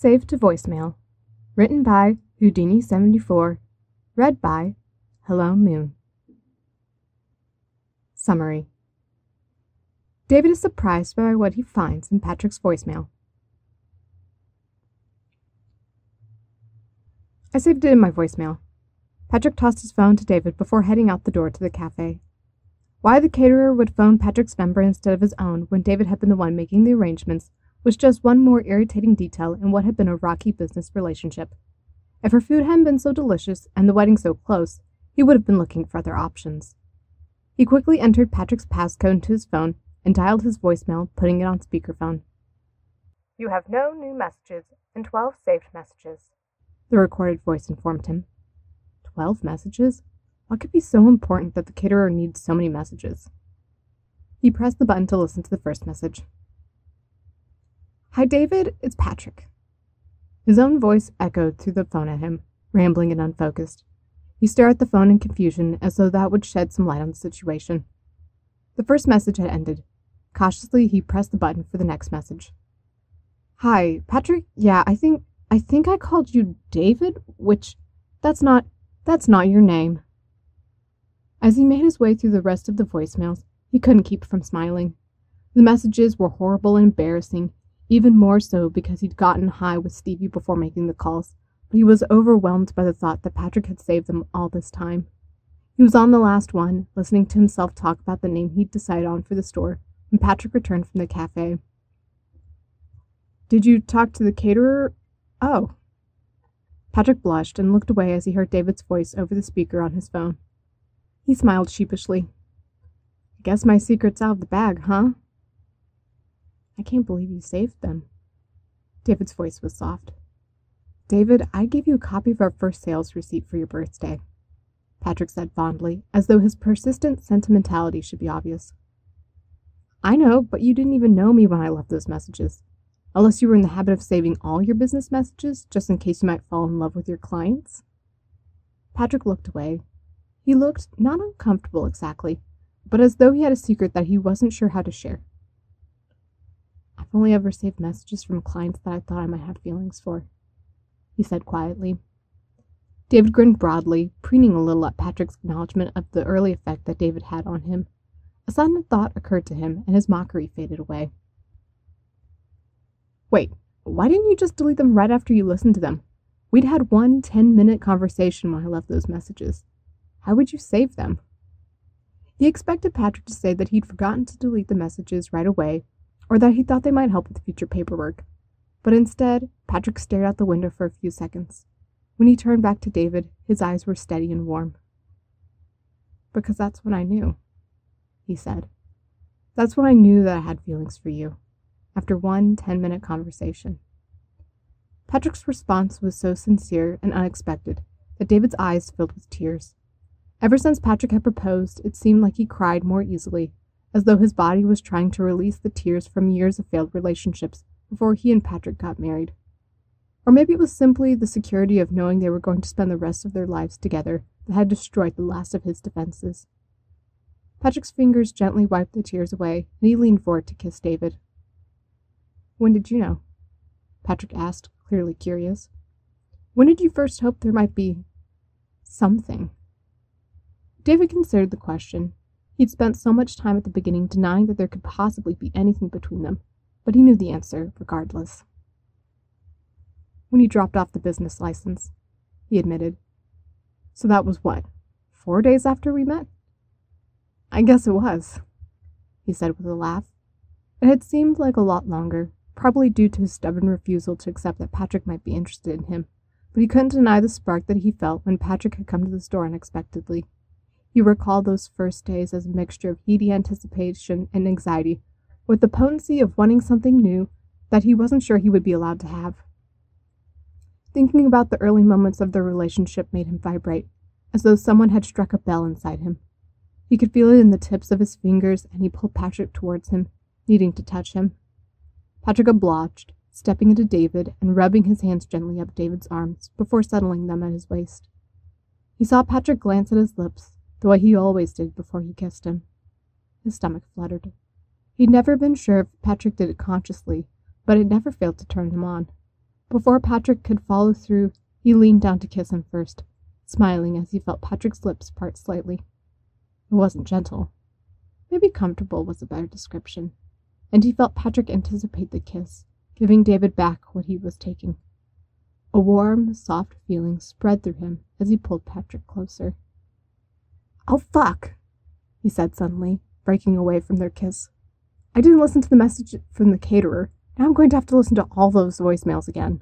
Saved to voicemail. Written by Houdini74. Read by Hello Moon. Summary. David is surprised by what he finds in Patrick's voicemail. I saved it in my voicemail. Patrick tossed his phone to David before heading out the door to the cafe. Why the caterer would phone Patrick's number instead of his own when David had been the one making the arrangements was just one more irritating detail in what had been a rocky business relationship. If her food hadn't been so delicious and the wedding so close, he would have been looking for other options. He quickly entered Patrick's passcode into his phone and dialed his voicemail, putting it on speakerphone. You have no new messages and 12 saved messages, the recorded voice informed him. 12 messages? What could be so important that the caterer needs so many messages? He pressed the button to listen to the first message. Hi, David, it's Patrick. His own voice echoed through the phone at him, rambling and unfocused. He stared at the phone in confusion, as though that would shed some light on the situation. The first message had ended. Cautiously, he pressed the button for the next message. Hi, Patrick? Yeah, I think I called you David, which, that's not your name. As he made his way through the rest of the voicemails, he couldn't keep from smiling. The messages were horrible and embarrassing, even more so because he'd gotten high with Stevie before making the calls, but he was overwhelmed by the thought that Patrick had saved them all this time. He was on the last one, listening to himself talk about the name he'd decided on for the store, when Patrick returned from the cafe. Did you talk to the caterer? Oh. Patrick blushed and looked away as he heard David's voice over the speaker on his phone. He smiled sheepishly. I guess my secret's out of the bag, huh? I can't believe you saved them. David's voice was soft. David, I gave you a copy of our first sales receipt for your birthday, Patrick said fondly, as though his persistent sentimentality should be obvious. I know, but you didn't even know me when I left those messages. Unless you were in the habit of saving all your business messages, just in case you might fall in love with your clients? Patrick looked away. He looked not uncomfortable exactly, but as though he had a secret that he wasn't sure how to share. I've only ever saved messages from clients that I thought I might have feelings for, he said quietly. David grinned broadly, preening a little at Patrick's acknowledgement of the early effect that David had on him. A sudden thought occurred to him, and his mockery faded away. Wait, why didn't you just delete them right after you listened to them? We'd had one 10-minute conversation when I left those messages. How would you save them? He expected Patrick to say that he'd forgotten to delete the messages right away, or that he thought they might help with future paperwork. But instead, Patrick stared out the window for a few seconds. When he turned back to David, his eyes were steady and warm. Because that's when I knew, he said. That's when I knew that I had feelings for you, after one 10-minute conversation. Patrick's response was so sincere and unexpected that David's eyes filled with tears. Ever since Patrick had proposed, it seemed like he cried more easily, as though his body was trying to release the tears from years of failed relationships before he and Patrick got married. Or maybe it was simply the security of knowing they were going to spend the rest of their lives together that had destroyed the last of his defenses. Patrick's fingers gently wiped the tears away, and he leaned forward to kiss David. When did you know? Patrick asked, clearly curious. When did you first hope there might be something? David considered the question. He'd spent so much time at the beginning denying that there could possibly be anything between them, but he knew the answer regardless. When you dropped off the business license, he admitted. So that was what, 4 days after we met? I guess it was, he said with a laugh. It had seemed like a lot longer, probably due to his stubborn refusal to accept that Patrick might be interested in him, but he couldn't deny the spark that he felt when Patrick had come to the store unexpectedly. He recalled those first days as a mixture of heady anticipation and anxiety, with the potency of wanting something new that he wasn't sure he would be allowed to have. Thinking about the early moments of their relationship made him vibrate, as though someone had struck a bell inside him. He could feel it in the tips of his fingers, and he pulled Patrick towards him, needing to touch him. Patrick obliged, stepping into David and rubbing his hands gently up David's arms before settling them at his waist. He saw Patrick glance at his lips, the way he always did before he kissed him. His stomach fluttered. He'd never been sure if Patrick did it consciously, but it never failed to turn him on. Before Patrick could follow through, he leaned down to kiss him first, smiling as he felt Patrick's lips part slightly. It wasn't gentle. Maybe comfortable was a better description, and he felt Patrick anticipate the kiss, giving David back what he was taking. A warm, soft feeling spread through him as he pulled Patrick closer. "Oh, fuck," he said suddenly, breaking away from their kiss. "I didn't listen to the message from the caterer. Now I'm going to have to listen to all those voicemails again."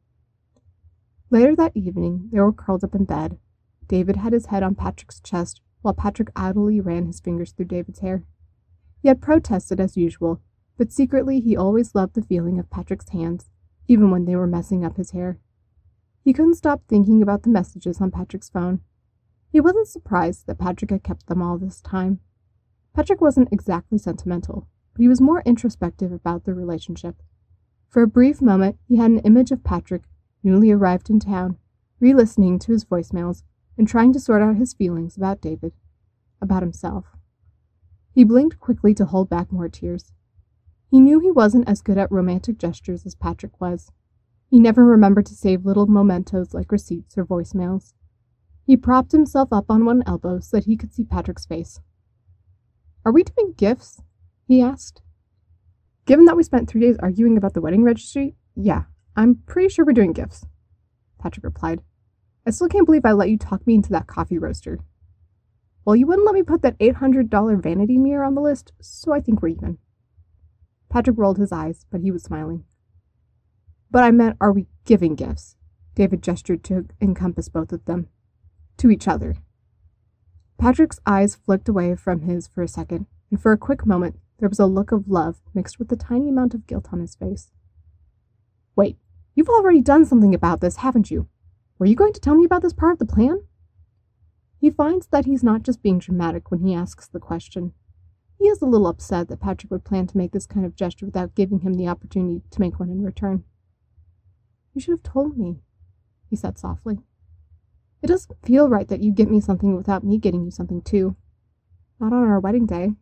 Later that evening, they were curled up in bed. David had his head on Patrick's chest, while Patrick idly ran his fingers through David's hair. He had protested as usual, but secretly he always loved the feeling of Patrick's hands, even when they were messing up his hair. He couldn't stop thinking about the messages on Patrick's phone. He wasn't surprised that Patrick had kept them all this time. Patrick wasn't exactly sentimental, but he was more introspective about their relationship. For a brief moment, he had an image of Patrick, newly arrived in town, re-listening to his voicemails and trying to sort out his feelings about David, about himself. He blinked quickly to hold back more tears. He knew he wasn't as good at romantic gestures as Patrick was. He never remembered to save little mementos like receipts or voicemails. He propped himself up on one elbow so that he could see Patrick's face. "Are we doing gifts?" he asked. "Given that we spent 3 days arguing about the wedding registry, yeah, I'm pretty sure we're doing gifts," Patrick replied. "I still can't believe I let you talk me into that coffee roaster. Well, you wouldn't let me put that $800 vanity mirror on the list, so I think we're even." Patrick rolled his eyes, but he was smiling. "But I meant, are we giving gifts?" David gestured to encompass both of them. To each other. Patrick's eyes flicked away from his for a second, and for a quick moment there was a look of love mixed with a tiny amount of guilt on his face. "Wait, you've already done something about this, haven't you? Were you going to tell me about this part of the plan?" He finds that he's not just being dramatic when he asks the question. He is a little upset that Patrick would plan to make this kind of gesture without giving him the opportunity to make one in return. "You should have told me," he said softly. "It doesn't feel right that you get me something without me getting you something too. Not on our wedding day."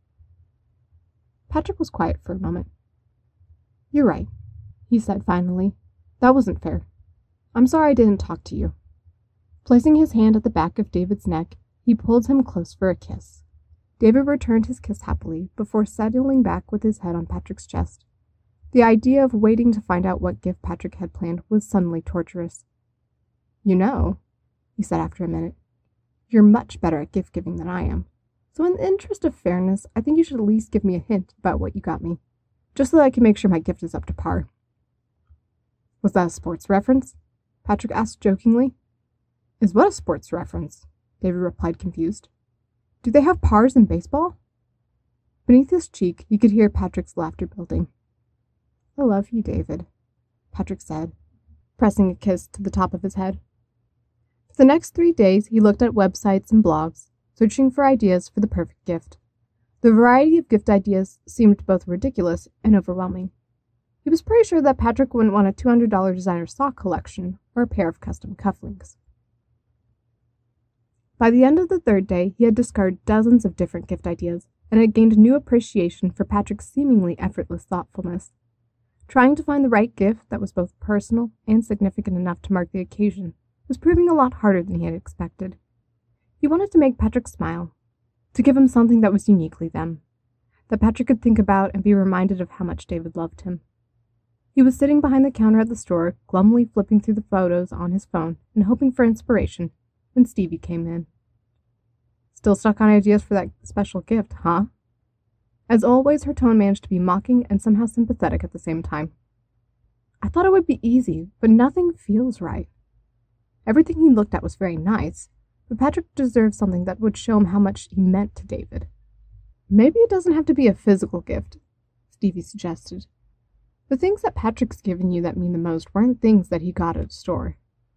Patrick was quiet for a moment. "You're right," he said finally. "That wasn't fair. I'm sorry I didn't talk to you." Placing his hand at the back of David's neck, he pulled him close for a kiss. David returned his kiss happily before settling back with his head on Patrick's chest. The idea of waiting to find out what gift Patrick had planned was suddenly torturous. "You know," he said after a minute, "you're much better at gift giving than I am. So in the interest of fairness, I think you should at least give me a hint about what you got me, just so that I can make sure my gift is up to par." "Was that a sports reference?" Patrick asked jokingly. "Is what a sports reference?" David replied, confused. "Do they have pars in baseball?" Beneath his cheek, he could hear Patrick's laughter building. "I love you, David," Patrick said, pressing a kiss to the top of his head. For the next 3 days, he looked at websites and blogs, searching for ideas for the perfect gift. The variety of gift ideas seemed both ridiculous and overwhelming. He was pretty sure that Patrick wouldn't want a $200 designer sock collection or a pair of custom cufflinks. By the end of the 3rd day, he had discarded dozens of different gift ideas and had gained a new appreciation for Patrick's seemingly effortless thoughtfulness. Trying to find the right gift that was both personal and significant enough to mark the occasion was proving a lot harder than he had expected. He wanted to make Patrick smile, to give him something that was uniquely them, that Patrick could think about and be reminded of how much David loved him. He was sitting behind the counter at the store, glumly flipping through the photos on his phone and hoping for inspiration, when Stevie came in. "Still stuck on ideas for that special gift, huh?" As always, her tone managed to be mocking and somehow sympathetic at the same time. "I thought it would be easy, but nothing feels right." Everything he looked at was very nice, but Patrick deserved something that would show him how much he meant to David. "Maybe it doesn't have to be a physical gift," Stevie suggested. "The things that Patrick's given you that mean the most weren't things that he got at a store."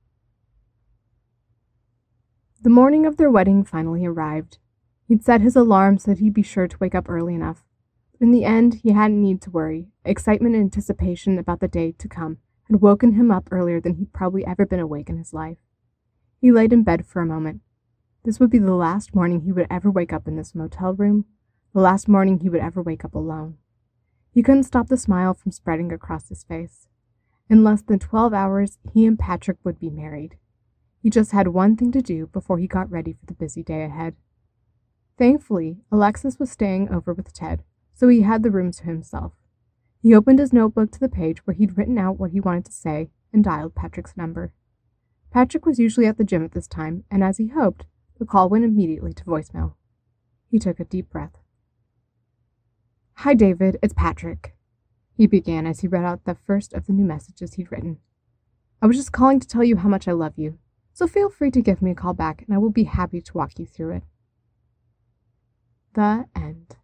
The morning of their wedding finally arrived. He'd set his alarm so that he'd be sure to wake up early enough. But in the end, he hadn't need to worry. Excitement and anticipation about the day to come had woken him up earlier than he'd probably ever been awake in his life. He laid in bed for a moment. This would be the last morning he would ever wake up in this motel room, the last morning he would ever wake up alone. He couldn't stop the smile from spreading across his face. In less than 12 hours, he and Patrick would be married. He just had one thing to do before he got ready for the busy day ahead. Thankfully, Alexis was staying over with Ted, so he had the room to himself. He opened his notebook to the page where he'd written out what he wanted to say and dialed Patrick's number. Patrick was usually at the gym at this time, and as he hoped, the call went immediately to voicemail. He took a deep breath. "Hi, David, it's Patrick," he began as he read out the first of the new messages he'd written. "I was just calling to tell you how much I love you, so feel free to give me a call back and I will be happy to walk you through it." The end.